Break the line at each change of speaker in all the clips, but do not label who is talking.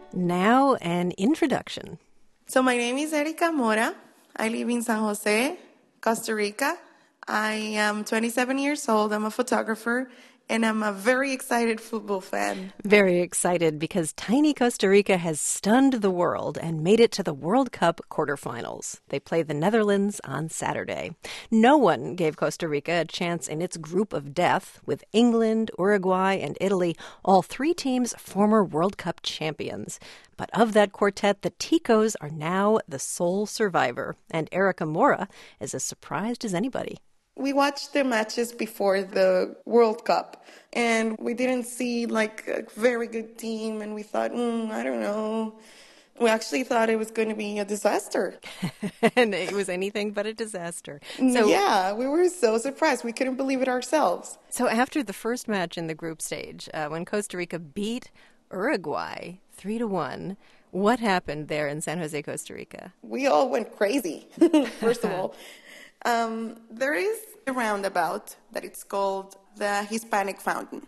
Now, an introduction.
So my name is Erica Mora. I live in San Jose, Costa Rica. I am 27 years old. I'm a photographer, and I'm a very excited football fan.
Very excited because tiny Costa Rica has stunned the world and made it to the World Cup quarterfinals. They play the Netherlands on Saturday. No one gave Costa Rica a chance in its group of death, with England, Uruguay, and Italy, all three teams former World Cup champions. But of that quartet, the Ticos are now the sole survivor, and Erica Mora is as surprised as anybody.
We watched the matches before the World Cup, and we didn't see like a very good team, and we thought, I don't know. We actually thought it was going to be a disaster.
And it was anything but a disaster.
Yeah, we were so surprised. We couldn't believe it ourselves.
So after the first match in the group stage, when Costa Rica beat Uruguay 3-1, what happened there in San Jose, Costa Rica?
We all went crazy, first of all. There is a roundabout that it's called the Hispanic Fountain.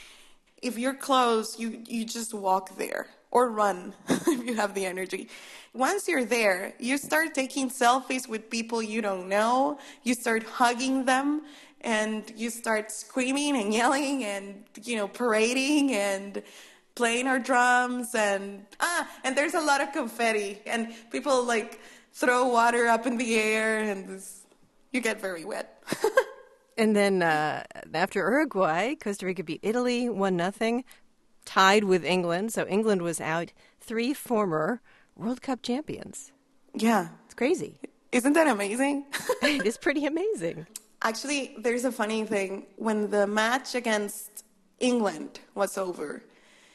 If you're close, you just walk there or run if you have the energy. Once you're there, you start taking selfies with people you don't know. You start hugging them, and you start screaming and yelling and, parading and playing our drums. And there's a lot of confetti, and people throw water up in the air, and you get very wet.
And then after Uruguay, Costa Rica beat Italy 1-0, tied with England. So England was out. Three former World Cup champions.
Yeah.
It's crazy.
Isn't that amazing?
It is pretty amazing.
Actually, there's a funny thing. When the match against England was over,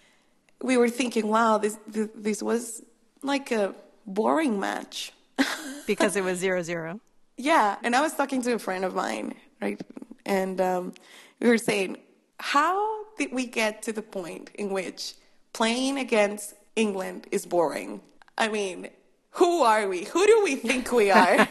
we were thinking, wow, this was like a boring match.
Because it was 0-0.
Yeah, and I was talking to a friend of mine, right? And we were saying, how did we get to the point in which playing against England is boring? I mean, who are we? Who do we think we are?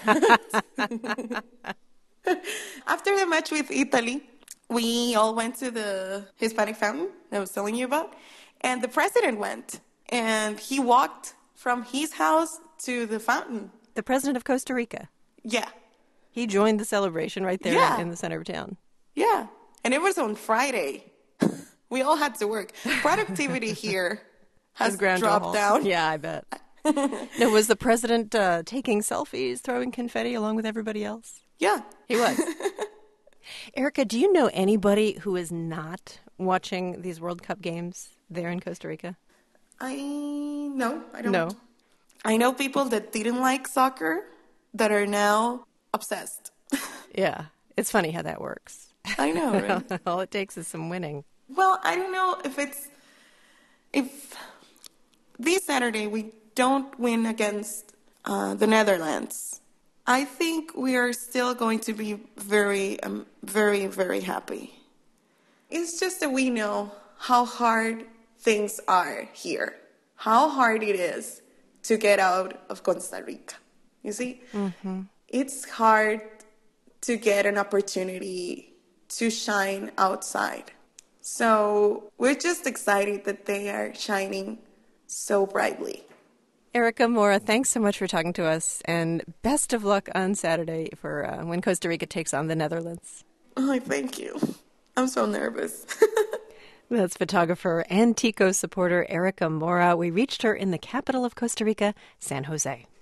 After the match with Italy, we all went to the Hispanic Fountain I was telling you about, and the president went, and he walked from his house to the fountain.
The president of Costa Rica.
Yeah.
He joined the celebration right there in the center of town.
Yeah. And it was on Friday. We all had to work. Productivity here has dropped down.
Yeah, I bet. Now, was the president taking selfies, throwing confetti along with everybody else?
Yeah.
He was. Erica, do you know anybody who is not watching these World Cup games there in Costa Rica?
No, I don't.
No.
I know people that didn't like soccer that are now obsessed.
Yeah. It's funny how that works.
I know, right?
All it takes is some winning.
Well, I don't know if this Saturday we don't win against the Netherlands. I think we are still going to be very, very, very happy. It's just that we know how hard things are here, how hard it is to get out of Costa Rica. You see? Mm-hmm. It's hard to get an opportunity to shine outside. So we're just excited that they are shining so brightly.
Erica Mora, thanks so much for talking to us, and best of luck on Saturday for when Costa Rica takes on the Netherlands.
Oh, thank you. I'm so nervous.
That's photographer and Tico supporter Erica Mora. We reached her in the capital of Costa Rica, San Jose.